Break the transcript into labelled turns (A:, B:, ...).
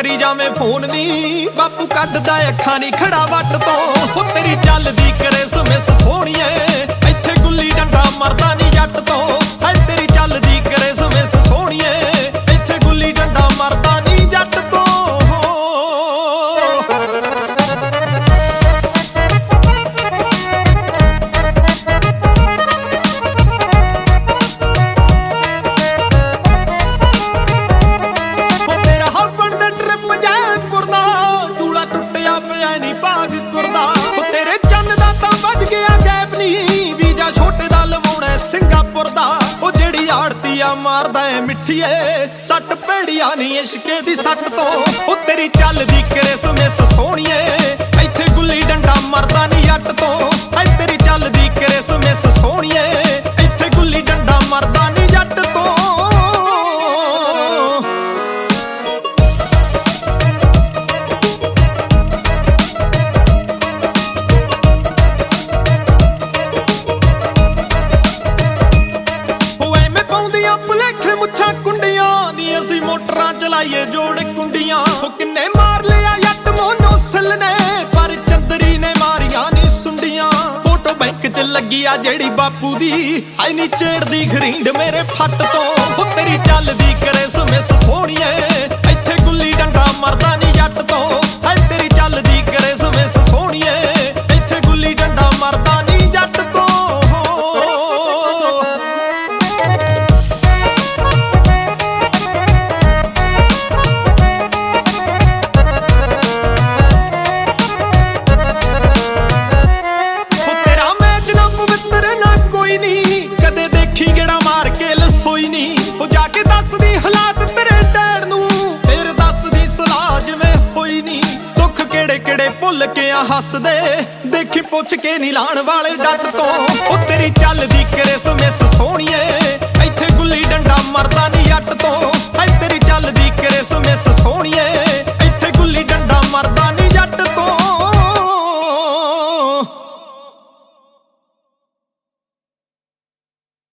A: करी जावे फोन नी बापू कड्डदा अखां नी खड़ा वट तो हो तेरी चलदी क्रिसमस सोहणीए इत्थे गुल्ली डंडा मरदा नी जट तो है तेरी चलदी क्रिसमस सोहणीए इत्थे गुल्ली डंडा मरदा नी जट तो मारदा है मिठिए सट भेड़िया नी इश्के दी सट तो ओ तेरी चलदी क्रिसमस सोहणीए इत्थे गुल्ली डंडा मरदा नी जट तो है तेरी चलदी क्रिसमस सोहणीए इत्थे गुल्ली डंडा मरदा नी जट तो मोटरां चलाइए जोड़ कुंडियां किन्ने मार लिया जट मोनोसल ने पर चंदरी ने मारिया नी सुंडियां फोटो बैंक च लगी आ जेड़ी बापू दी आई नी छेड़दी खरींड मेरे फट तो हो तेरी चलदी क्रिसमस सोहणीए इत्थे गुल्ली डंडा मरदा नी जट तो है तेरी चलदी क्रिसमस सोहणीए इत्थे गुल्ली डंडा मरदा नी जट तो जाके दसदी हालात तेरे डैड नू फिर दसदी सलाह जिवें होई नी दुख केड़े केड़े भुल के हसदे देखी पुछ के नी लाण वाले डट तो ओ तेरी चलदी क्रिसमस सोहणीए इत्थे गुल्ली डंडा मरदा नी